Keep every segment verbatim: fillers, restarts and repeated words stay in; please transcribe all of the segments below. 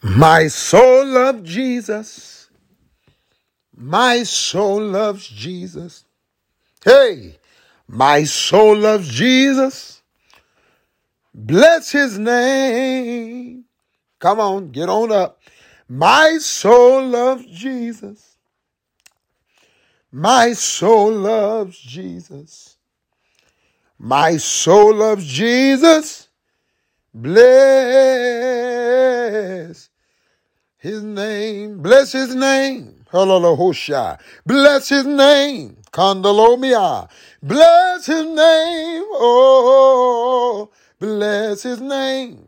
My soul loves Jesus. My soul loves Jesus. Hey, my soul loves Jesus. Bless his name. Come on, get on up. My soul loves Jesus. My soul loves Jesus. My soul loves Jesus. Bless his name. Bless his name. Hallelujah. Bless his name. Kandalomia. Bless his name. Oh, bless his name.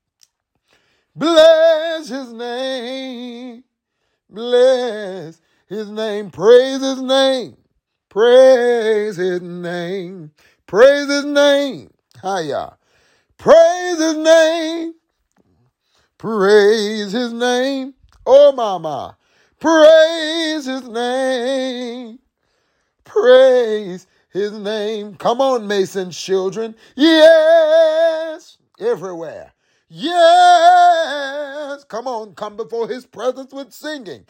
Bless his name. Bless his name. Praise his name. Praise his name. Praise his name. Hiya. Praise his name. Praise his name. Oh, mama. Praise his name. Praise his name. Come on, Mason children. Yes. Everywhere. Yes. Come on. Come before his presence with singing.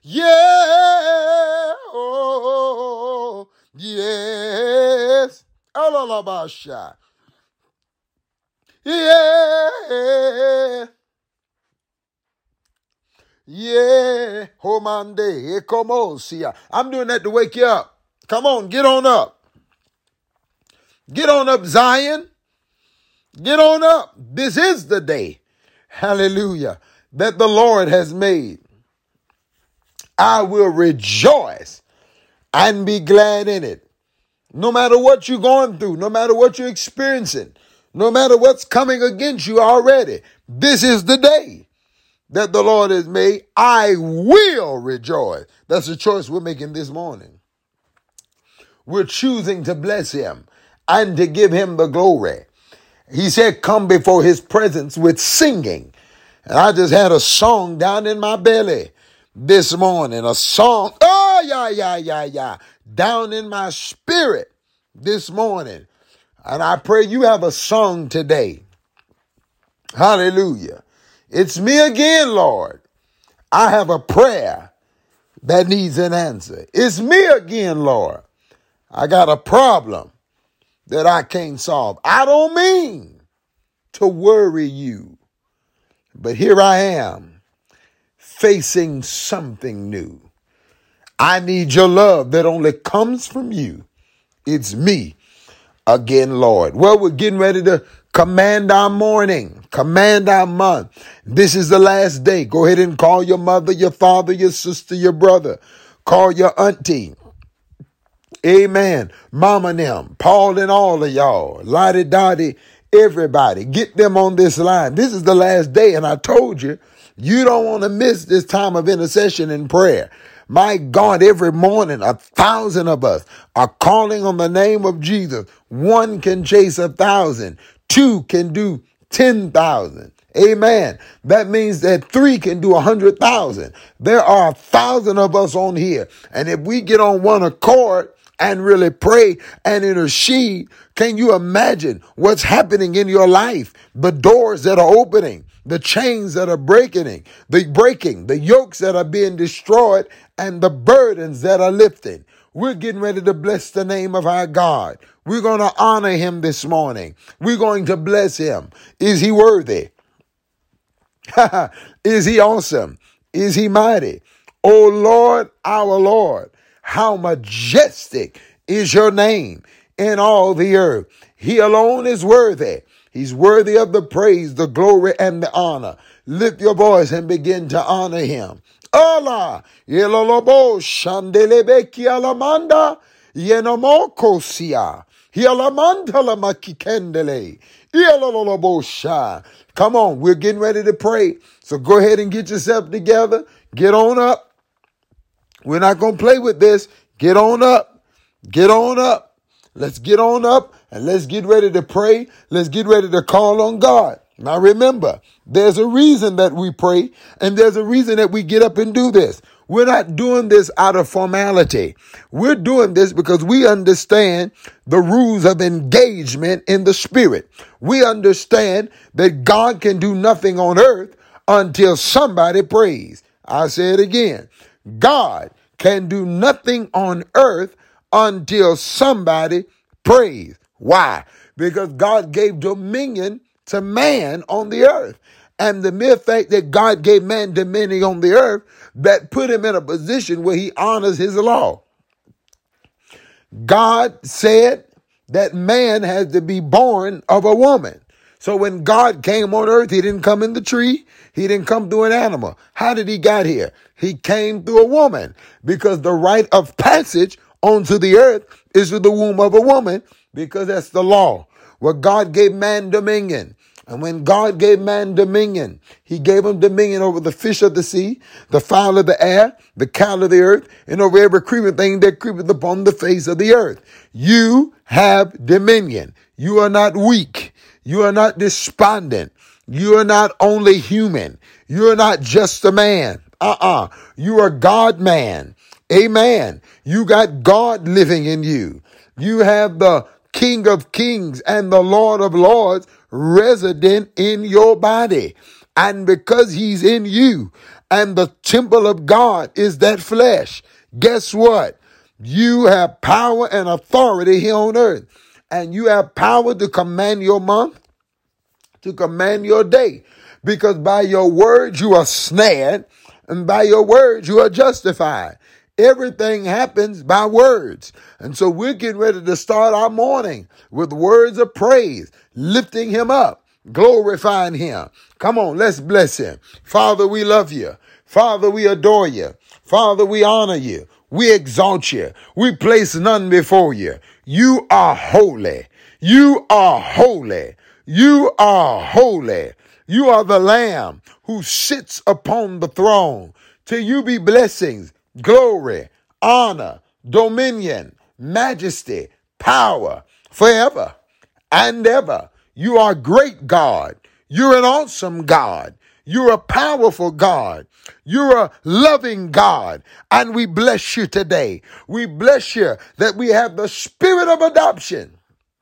Yeah. Oh, yes. Alalabasha. Yeah. Yeah. Homande. Ekomosia. I'm doing that to wake you up. Come on. Get on up. Get on up, Zion. Get on up. This is the day. Hallelujah. That the Lord has made. I will rejoice and be glad in it. No matter what you're going through, no matter what you're experiencing, no matter what's coming against you already, this is the day that the Lord has made. I will rejoice. That's the choice we're making this morning. We're choosing to bless him and to give him the glory. He said, come before his presence with singing. And I just had a song down in my belly this morning, a song. Oh, yeah, yeah, yeah, yeah. Down in my spirit this morning. And I pray you have a song today. Hallelujah. It's me again, Lord. I have a prayer that needs an answer. It's me again, Lord. I got a problem that I can't solve. I don't mean to worry you, but here I am facing something new. I need your love that only comes from you. It's me again, Lord. Well, we're getting ready to command our morning, command our month. This is the last day. Go ahead and call your mother, your father, your sister, your brother. Call your auntie. Amen. Mama and them, Paul and all of y'all, Lottie Dottie, everybody, get them on this line. This is the last day. And I told you, you don't want to miss this time of intercession and prayer. My God, every morning, a thousand of us are calling on the name of Jesus. One can chase a thousand. Two can do ten thousand. Amen. That means that three can do a hundred thousand. There are a thousand of us on here. And if we get on one accord and really pray and intercede, can you imagine what's happening in your life? The doors that are opening, the chains that are breaking, the breaking, the yokes that are being destroyed, and the burdens that are lifted. We're getting ready to bless the name of our God. We're going to honor him this morning. We're going to bless him. Is he worthy? Is he awesome? Is he mighty? O Lord, our Lord, how majestic is your name in all the earth. He alone is worthy. He's worthy of the praise, the glory, and the honor. Lift your voice and begin to honor him. Allah, yelolobo shandelebeki alamanda, yenomokosia, hialamanda la makikendele, yelolobo sha. Come on, we're getting ready to pray. So go ahead and get yourself together. Get on up. We're not going to play with this. Get on up. Get on up. Let's get on up and let's get ready to pray. Let's get ready to call on God. Now remember, there's a reason that we pray and there's a reason that we get up and do this. We're not doing this out of formality. We're doing this because we understand the rules of engagement in the spirit. We understand that God can do nothing on earth until somebody prays. I say it again. God can do nothing on earth until somebody prays. Why? Because God gave dominion to man on the earth. And the mere fact that God gave man dominion on the earth, that put him in a position where he honors his law. God said that man has to be born of a woman. So when God came on earth, he didn't come in the tree. He didn't come through an animal. How did he get here? He came through a woman, because the rite of passage onto the earth is through the womb of a woman, because that's the law, where God gave man dominion. And when God gave man dominion, he gave him dominion over the fish of the sea, the fowl of the air, the cattle of the earth, and over every creeping thing that creepeth upon the face of the earth. You have dominion. You are not weak. You are not despondent. You are not only human. You are not just a man. Uh-uh. You are God man. Amen. You got God living in you. You have the King of Kings and the Lord of Lords resident in your body. And because he's in you, and the temple of God is that flesh, guess what? You have power and authority here on earth. And you have power to command your month, to command your day. Because by your words you are snared, and by your words you are justified. Everything happens by words. And so we're getting ready to start our morning with words of praise, lifting him up, glorifying him. Come on, let's bless him. Father, we love you. Father, we adore you. Father, we honor you. We exalt you. We place none before you. You are holy. You are holy. You are holy. You are the Lamb who sits upon the throne. To you be blessings, glory, honor, dominion, majesty, power, forever and ever. You are great God. You're an awesome God. You're a powerful God. You're a loving God. And we bless you today. We bless you that we have the spirit of adoption,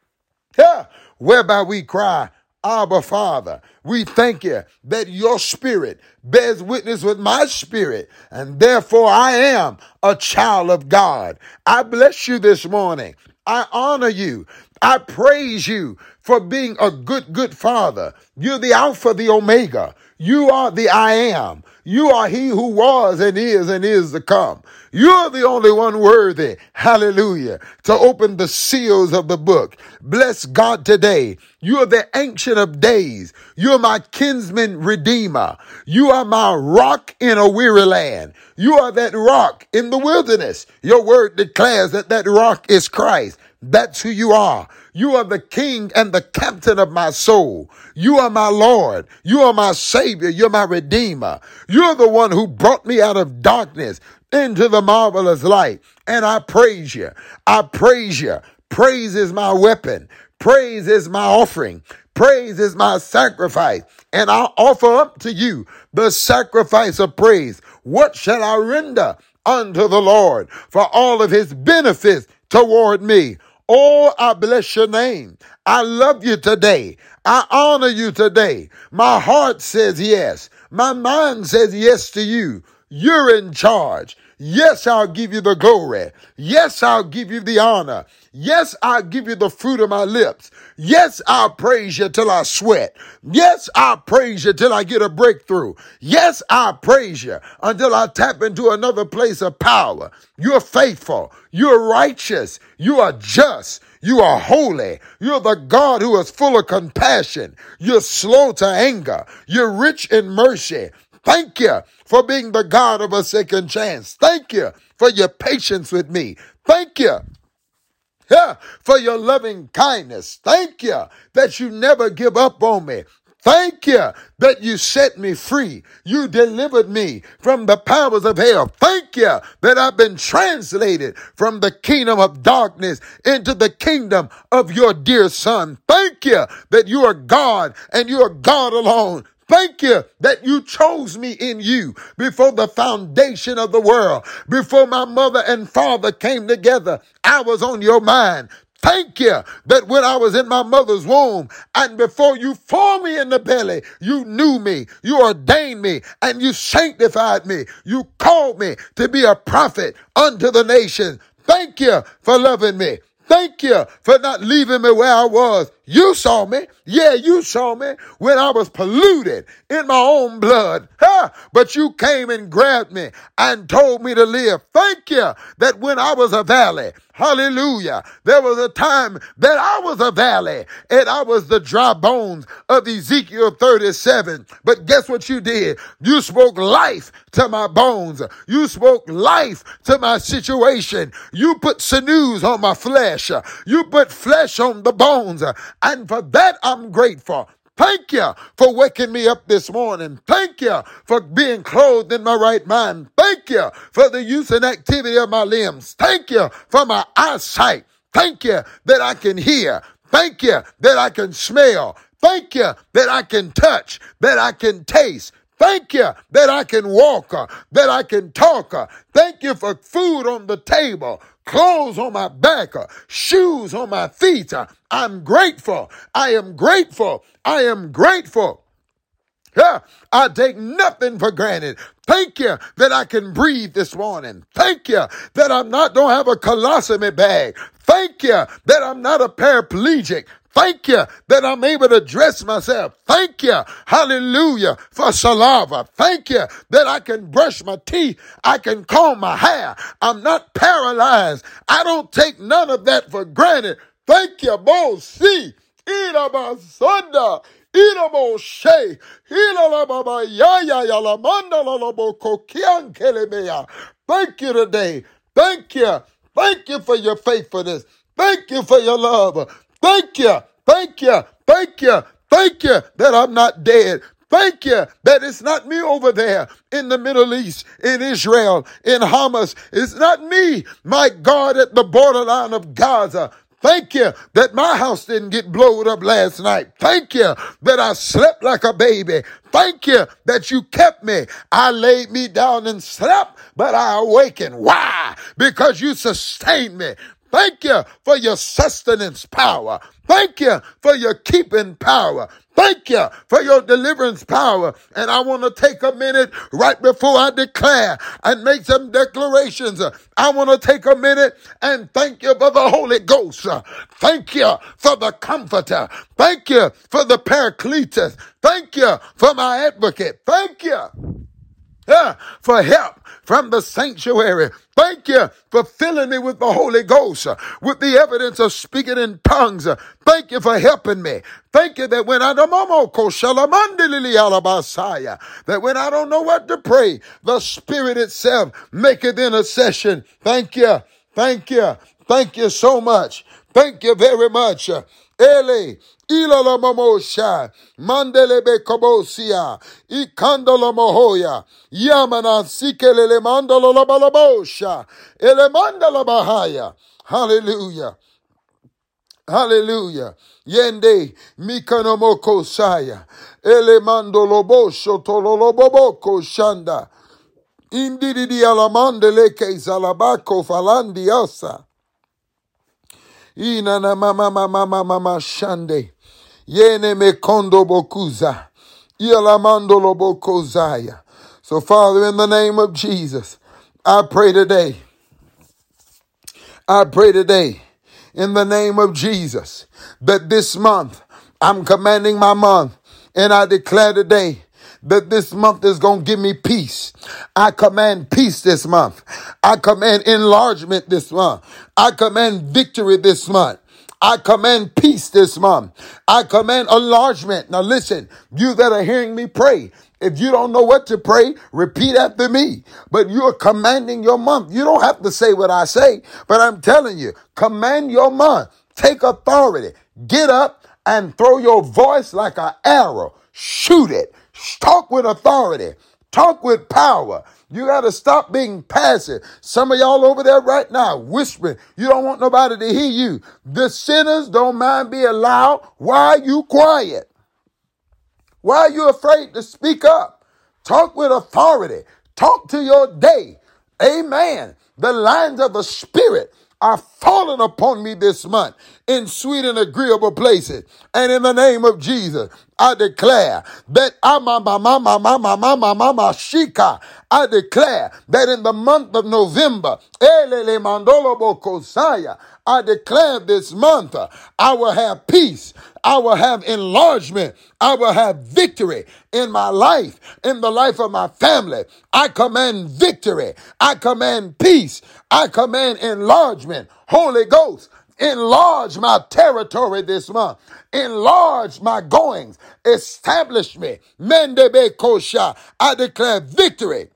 yeah, whereby we cry, Abba, Father. We thank you that your spirit bears witness with my spirit, and therefore I am a child of God. I bless you this morning. I honor you. I praise you for being a good, good father. You're the Alpha, the Omega. You are the I am. You are he who was and is and is to come. You're the only one worthy, hallelujah, to open the seals of the book. Bless God today. You are the Ancient of Days. You're my kinsman redeemer. You are my rock in a weary land. You are that rock in the wilderness. Your word declares that that rock is Christ. That's who you are. You are the king and the captain of my soul. You are my Lord. You are my Savior. You're my Redeemer. You're the one who brought me out of darkness into the marvelous light. And I praise you. I praise you. Praise is my weapon. Praise is my offering. Praise is my sacrifice. And I offer up to you the sacrifice of praise. What shall I render unto the Lord for all of his benefits toward me? Oh, I bless your name. I love you today. I honor you today. My heart says yes. My mind says yes to you. You're in charge. Yes, I'll give you the glory. Yes, I'll give you the honor. Yes, I'll give you the fruit of my lips. Yes, I'll praise you till I sweat. Yes, I'll praise you till I get a breakthrough. Yes, I'll praise you until I tap into another place of power. You're faithful. You're righteous. You are just. You are holy. You're the God who is full of compassion. You're slow to anger. You're rich in mercy. Thank you for being the God of a second chance. Thank you for your patience with me. Thank you yeah, for your loving kindness. Thank you that you never give up on me. Thank you that you set me free. You delivered me from the powers of hell. Thank you that I've been translated from the kingdom of darkness into the kingdom of your dear Son. Thank you that you are God and you are God alone. Thank you that you chose me in you before the foundation of the world. Before my mother and father came together, I was on your mind. Thank you that when I was in my mother's womb and before you formed me in the belly, you knew me, you ordained me, and you sanctified me. You called me to be a prophet unto the nation. Thank you for loving me. Thank you for not leaving me where I was. You saw me. Yeah, you saw me when I was polluted in my own blood. Huh? But you came and grabbed me and told me to live. Thank you that when I was a valley, hallelujah, there was a time that I was a valley and I was the dry bones of Ezekiel thirty-seven. But guess what you did? You spoke life to my bones. You spoke life to my situation. You put sinews on my flesh. You put flesh on the bones. And for that, I'm grateful. Thank you for waking me up this morning. Thank you for being clothed in my right mind. Thank you for the use and activity of my limbs. Thank you for my eyesight. Thank you that I can hear. Thank you that I can smell. Thank you that I can touch, that I can taste. Thank you that I can walk, uh, that I can talk. Uh, thank you for food on the table, clothes on my back, uh, shoes on my feet. Uh, I'm grateful. I am grateful. I am grateful. Yeah, I take nothing for granted. Thank you that I can breathe this morning. Thank you that I'm not, don't have a colostomy bag. Thank you that I'm not a paraplegic. Thank you that I'm able to dress myself. Thank you, hallelujah, for saliva. Thank you that I can brush my teeth. I can comb my hair. I'm not paralyzed. I don't take none of that for granted. Thank you, Bosi. Irabasonda. Iraboshe. Ilalababa yaya yalamanda lalaboko kiankelemeya. Thank you today. Thank you. Thank you for your faithfulness. Thank you for your love. Thank you, thank you, thank you, thank you that I'm not dead. Thank you that it's not me over there in the Middle East, in Israel, in Hamas. It's not me, my God, at the borderline of Gaza. Thank you that my house didn't get blown up last night. Thank you that I slept like a baby. Thank you that you kept me. I laid me down and slept, but I awakened. Why? Because you sustained me. Thank you for your sustenance power. Thank you for your keeping power. Thank you for your deliverance power. And I want to take a minute right before I declare and make some declarations. I want to take a minute and thank you for the Holy Ghost. Thank you for the Comforter. Thank you for the Paracletus. Thank you for my advocate. Thank you. Yeah, for help from the sanctuary. Thank you for filling me with the Holy Ghost, uh, with the evidence of speaking in tongues. Uh, thank you for helping me. Thank you that when I that when I don't know what to pray, the Spirit itself maketh intercession. Thank you. Thank you. Thank you so much. Thank you very much. Uh, Ele. Ilala mamosha, mandelebe kobosia, ikandolo mohoya, yamana sikelele mandolo labalabosha, ele mandala bahaya. Hallelujah. Hallelujah. Yende mikanomoko saya, ele mandolo bosho tololoboboko shanda, indidi alamandele ke zalabako falandi asa. Ina na mama mama mama shande. Yene me kondo bokuza. Ialamando lobokozaya. So Father, in the name of Jesus, I pray today. I pray today in the name of Jesus that this month, I'm commanding my month, and I declare today that this month is going to give me peace. I command peace this month. I command enlargement this month. I command victory this month. I command peace this month. I command enlargement. Now listen, you that are hearing me pray, if you don't know what to pray, repeat after me. But you're commanding your month. You don't have to say what I say, but I'm telling you, command your month. Take authority. Get up and throw your voice like an arrow. Shoot it. Talk with authority. Talk with power. You got to stop being passive. Some of y'all over there right now whispering. You don't want nobody to hear you. The sinners don't mind being loud. Why are you quiet? Why are you afraid to speak up? Talk with authority. Talk to your day. Amen. The lines of the Spirit are falling upon me this month in sweet and agreeable places. And in the name of Jesus, I declare that ama ma ma ma ma ma ma ma ma ma shika. I declare that in the month of November, elele mandolo bokosaya, I declare this month uh, I will have peace. I will have enlargement. I will have victory in my life, in the life of my family. I command victory. I command peace. I command enlargement. Holy Ghost, enlarge my territory this month. Enlarge my goings. Establish me. Mendebe kosha. I declare victory.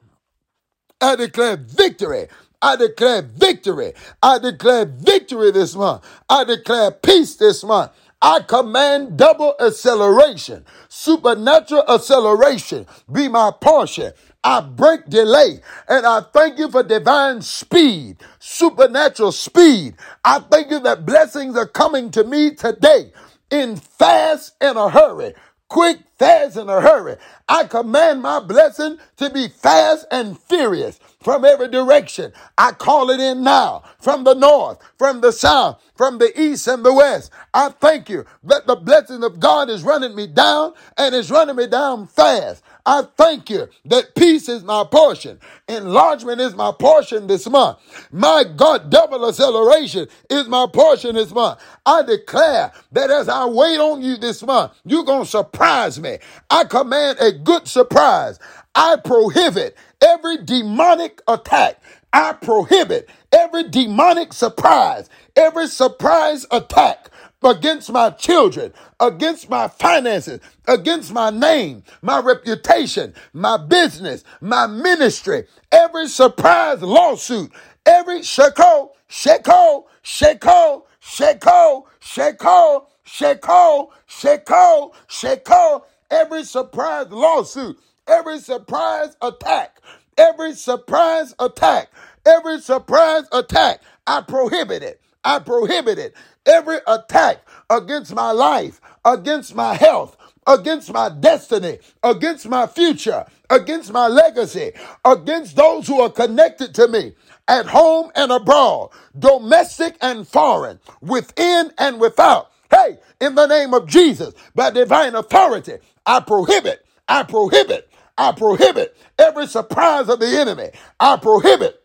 I declare victory. I declare victory. I declare victory this month. I declare peace this month. I command double acceleration, supernatural acceleration be my portion. I break delay, and I thank you for divine speed, supernatural speed. I thank you that blessings are coming to me today in fast and a hurry. Quick, fast, in a hurry. I command my blessing to be fast and furious from every direction. I call it in now, from the north, from the south, from the east and the west. I thank you that the blessing of God is running me down, and is running me down fast. I thank you that peace is my portion. Enlargement is my portion this month. My God, double acceleration is my portion this month. I declare that as I wait on you this month, you're going to surprise me. I command a good surprise. I prohibit every demonic attack. I prohibit every demonic surprise, every surprise attack against my children, against my finances, against my name, my reputation, my business, my ministry, every surprise lawsuit, every sheko, sheko, sheko, sheko, sheko, sheko, sheko, sheko, every surprise lawsuit, every surprise attack, every surprise attack, every surprise attack, I prohibit it. I prohibit it. Every attack against my life, against my health, against my destiny, against my future, against my legacy, against those who are connected to me at home and abroad, domestic and foreign, within and without. Hey, in the name of Jesus, by divine authority, I prohibit, I prohibit, I prohibit every surprise of the enemy. I prohibit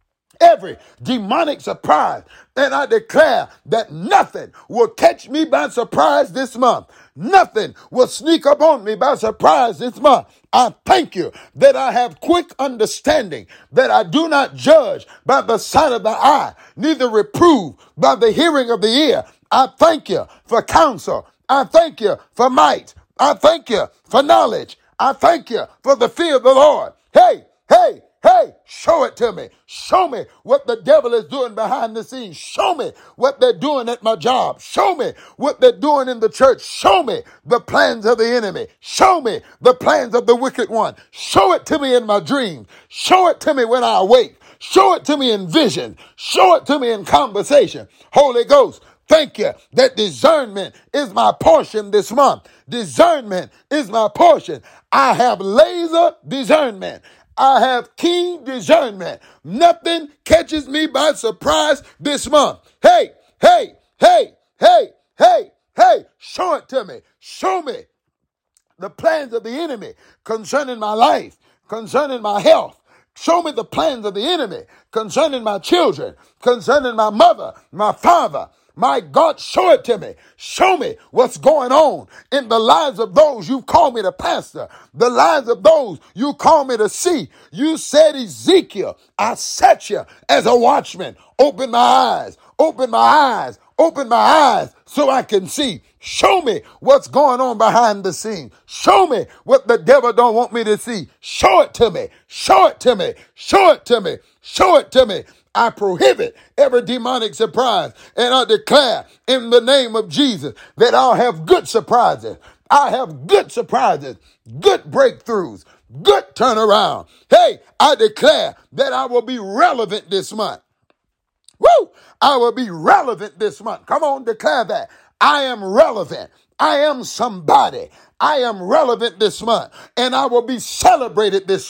every demonic surprise. And I declare that nothing will catch me by surprise this month. Nothing will sneak up on me by surprise this month. I thank you that I have quick understanding, that I do not judge by the sight of the eye, neither reprove by the hearing of the ear. I thank you for counsel. I thank you for might. I thank you for knowledge. I thank you for the fear of the Lord. Hey, hey, hey, show it to me. Show me what the devil is doing behind the scenes. Show me what they're doing at my job. Show me what they're doing in the church. Show me the plans of the enemy. Show me the plans of the wicked one. Show it to me in my dreams. Show it to me when I awake. Show it to me in vision. Show it to me in conversation. Holy Ghost, thank you that discernment is my portion this month. Discernment is my portion. I have laser discernment. I have keen discernment. Nothing catches me by surprise this month. Hey, hey, hey, hey, hey, hey, show it to me. Show me the plans of the enemy concerning my life, concerning my health. Show me the plans of the enemy concerning my children, concerning my mother, my father. My God, show it to me. Show me what's going on in the lives of those you call me to pastor, the lives of those you call me to see. You said, Ezekiel, I set you as a watchman. Open my eyes, open my eyes, open my eyes so I can see. Show me what's going on behind the scene. Show me what the devil don't want me to see. Show it to me. Show it to me. Show it to me. Show it to me. I prohibit every demonic surprise, and I declare in the name of Jesus that I'll have good surprises. I have good surprises, good breakthroughs, good turnaround. Hey, I declare that I will be relevant this month. Woo! I will be relevant this month. Come on, declare that. I am relevant. I am somebody. I am relevant this month, and I will be celebrated this month.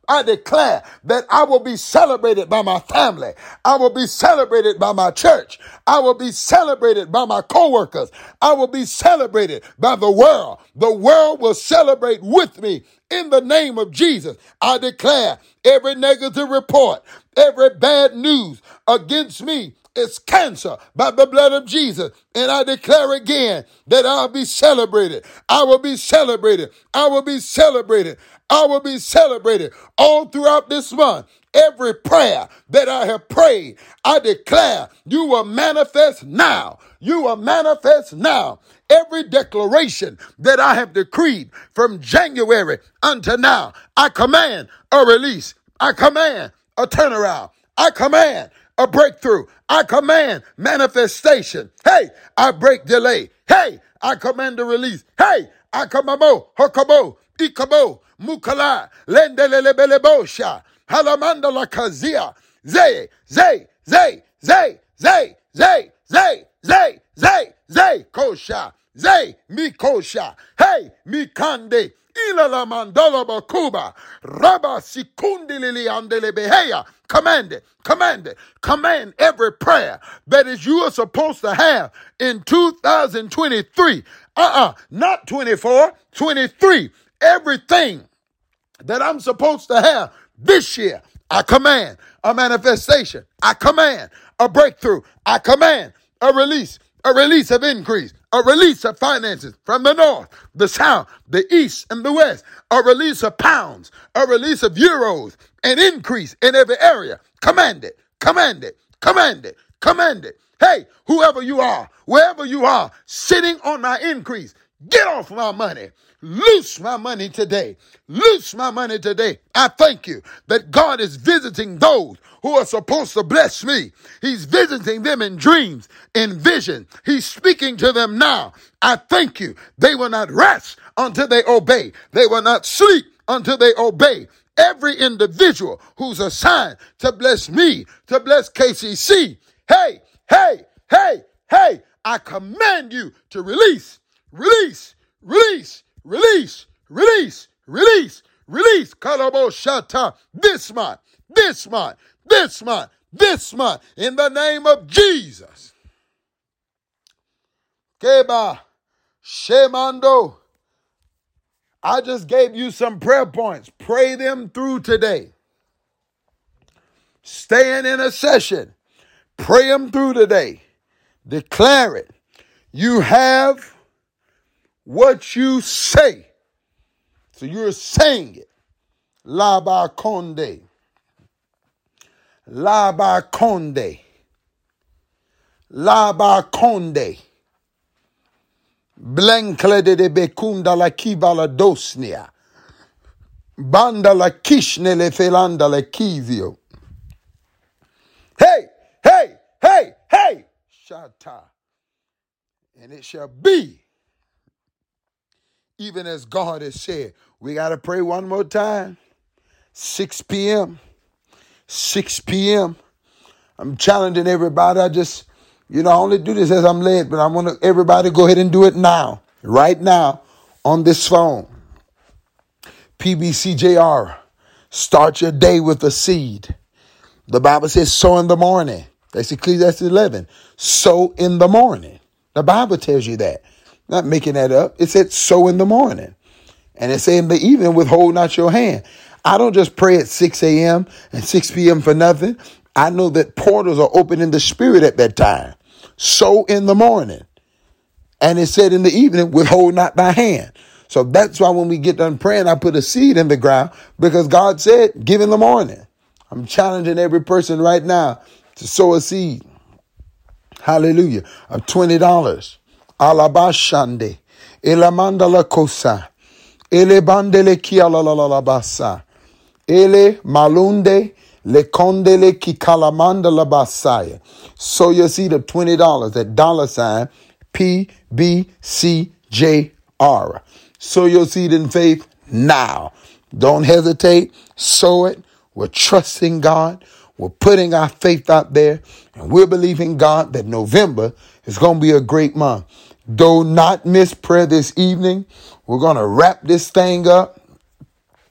I declare that I will be celebrated by my family. I will be celebrated by my church. I will be celebrated by my coworkers. I will be celebrated by the world. The world will celebrate with me in the name of Jesus. I declare every negative report, every bad news against me is cancer by the blood of Jesus. And I declare again that I'll be celebrated. I will be celebrated. I will be celebrated. I will be celebrated all throughout this month. Every prayer that I have prayed, I declare you will manifest now. You will manifest now. Every declaration that I have decreed from January until now, I command a release. I command a turnaround. I command a breakthrough. I command manifestation. Hey, I break delay. Hey, I command a release. Hey, I command hokabo, ikabo, mukala, lendelelebelebosha, halamanda la kazia, zay, zay, zay, zay, zay, zay, zay, zay, zay, zay, kosha, zay, mi kosha, hey, mi kande, ila la mandala bakuba, raba sikundi lili andele beheya. Command it, command it, command every prayer that is you are supposed to have in two thousand twenty-three. Uh-uh, not twenty-four, twenty-three. Everything that I'm supposed to have this year, I command a manifestation. I command a breakthrough. I command a release, a release of increase, a release of finances from the north, the south, the east, and the west, a release of pounds, a release of euros, an increase in every area. Command it, command it, command it, command it. Hey, whoever you are, wherever you are, sitting on my increase, get off my money. Loose my money today. Loose my money today. I thank you that God is visiting those who are supposed to bless me. He's visiting them in dreams, in vision. He's speaking to them now. I thank you. They will not rest until they obey. They will not sleep until they obey. Every individual who's assigned to bless me, to bless K C C, hey, hey, hey, hey, I command you to release, release, release, release, release, release, release, Kalabo Shata, this month, this month, this month, this month, in the name of Jesus. Keba, Shemando, I just gave you some prayer points. Pray them through today. Stay in intercession. Pray them through today. Declare it. You have what you say. So you're saying it. Laba Conde. Laba Conde. Laba Conde. Blenklede de bekunda la kibala dosnia. Banda la kishne le felanda la kizio. Hey, hey, hey, hey. Shata. And it shall be even as God has said. We got to pray one more time. six p.m. six p.m. I'm challenging everybody. I just, you know, I only do this as I'm led, but I want to everybody go ahead and do it now, right now, on this phone. P B C J R, start your day with a seed. The Bible says sow in the morning. That's Ecclesiastes eleven. Sow in the morning. The Bible tells you that. Not making that up. It said sow in the morning. And it said in the evening, withhold not your hand. I don't just pray at six a.m. and six p.m. for nothing. I know that portals are open in the spirit at that time. Sow in the morning. And it said in the evening, withhold not thy hand. So that's why when we get done praying, I put a seed in the ground because God said, give in the morning. I'm challenging every person right now to sow a seed. Hallelujah. Of twenty dollars. Alabashande. Elamanda la cosa. Ele bandele kia la la la la basa. Ele malunde le condele ki kalamanda la basaya. Sow your seed of twenty dollars. That dollar sign P B C J R. Sow your seed in faith now. Don't hesitate. Sow it. We're trusting God. We're putting our faith out there. And we're believing God that November is going to be a great month. Do not miss prayer this evening. We're going to wrap this thing up.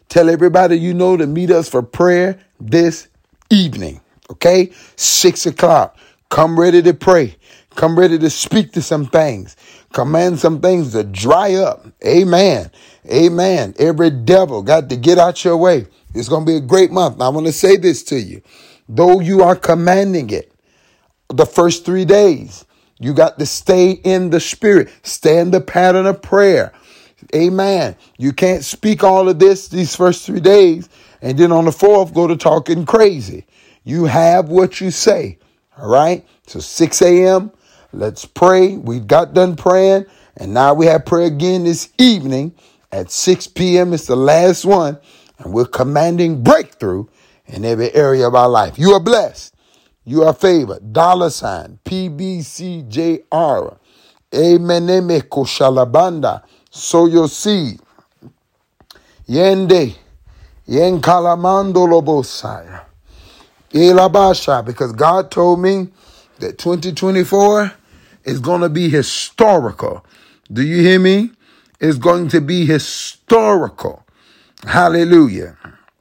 Tell everybody you know to meet us for prayer this evening. Okay? Six o'clock. Come ready to pray. Come ready to speak to some things. Command some things to dry up. Amen. Amen. Every devil got to get out your way. It's going to be a great month. Now, I want to say this to you. Though you are commanding it, the first three days, you got to stay in the spirit. Stay in the pattern of prayer. Amen. You can't speak all of this these first three days and then on the fourth go to talking crazy. You have what you say. All right. So six a.m. Let's pray. We got done praying. And now we have prayer again this evening at six p.m. It's the last one. And we're commanding breakthrough in every area of our life. You are blessed. You are favored. Dollar sign. P B C J R. Amen. Shalabanda. Sow your seed. Yende. Yen kalamando lobosaya. Elabasha. Because God told me that twenty twenty-four is going to be historical. Do you hear me? It's going to be historical. Hallelujah.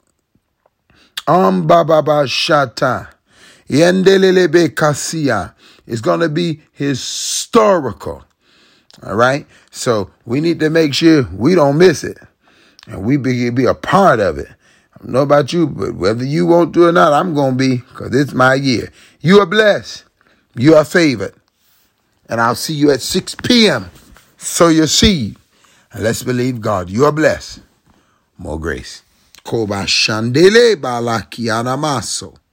Am bababa shata. Yendelelebe kasia. It's going to be historical. All right. So we need to make sure we don't miss it. And we be, be a part of it. I don't know about you, but whether you want to or not, I'm going to be, because it's my year. You are blessed. You are favored. And I'll see you at six p.m. Sow your seed. And let's believe God. You are blessed. More grace. Koba shandele balakiana maso.